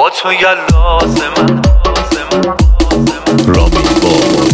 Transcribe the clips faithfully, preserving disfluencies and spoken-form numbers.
با تو یلاس من رامی با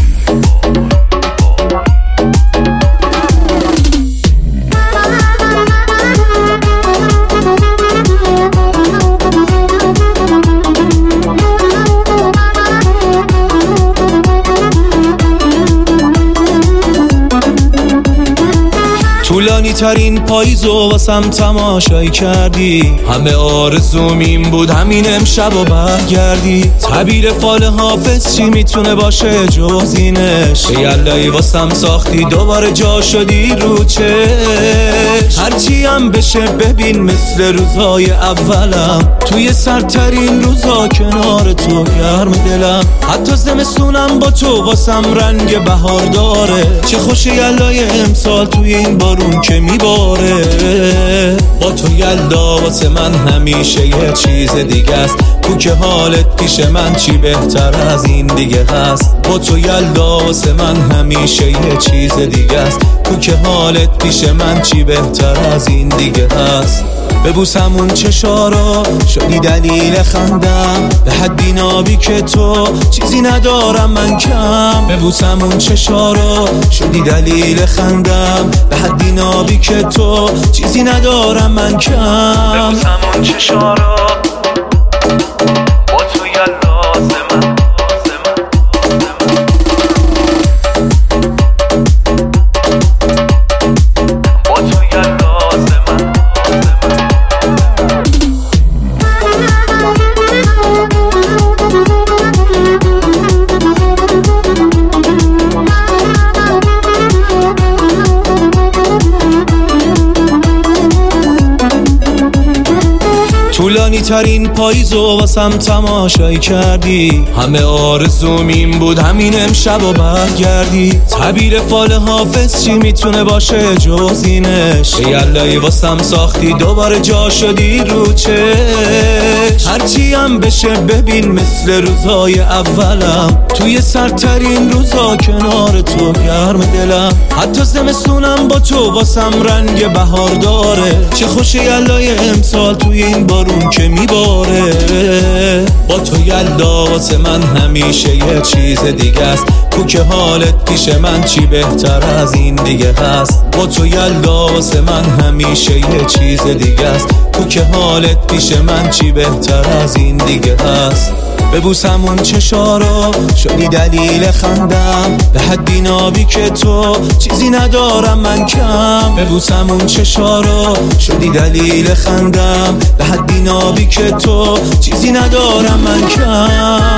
طولانی ترین پاییزو واسم تماشایی کردی، همه آرزوم این بود همین امشب و برگردی. تعبیر فال حافظ چی میتونه باشه جز اینش؟ یلایی واسم ساختی دوباره جا شدی رو چش. هرچی هم بشه ببین مثل روزهای اولم، توی سرترین روزا کنار تو گرم دلم. حتی زمستونم با تو واسم رنگ بهار داره. چه خوش یلای امسال توی این بارون که میباره. با تو یلدا واسه من همیشه یه چیز دیگه است. تو که حالت پیش من چی بهتر از این دیگه هست. با تو یلدا واسه من همیشه یه چیز دیگه است. تو که حالت پیش من چی بهتر از این دیگه هست. ببوسم اون چشارا شدی دلیل خندم، به حدی نابی که تو چیزی ندارم من کم. ببوسم اون چشارا شدی دلیل خندم، به حدی نابی که تو چیزی ندارم من کم. ببوسم اون چشارا با تو یلاس من طولانی ترین پاییزو واسم تماشایی کردی، همه آرزوم این بود همین امشب و برگردی. تعبیر فال حافظ چی میتونه باشه جز اینش؟ یلایی واسم ساختی دوباره جا شدی رو چش. هرچی هم بشه ببین مثل روزهای اولم، توی سرترین روزا کنار تو گرم دلم. حتی زمستونم با تو واسم رنگ بهار داره. چه خوش یلای امسال توی این بارون که میباره. با تو یلدا واسه من همیشه یه چیز دیگه است. تو که حالت پیش من چی بهتر از این دیگه هست. با تو یلدا واسه من همیشه یه چیز دیگه است. تو که حالت پیش من چی بهتر از این دیگه هست. ببوسم اون چشارا شدی دلیل خندم، به حدی نابی که تو چیزی ندارم من کم. ببوسم اون چشارا شدی دلیل خندم، به حدی نابی که تو چیزی ندارم من کم.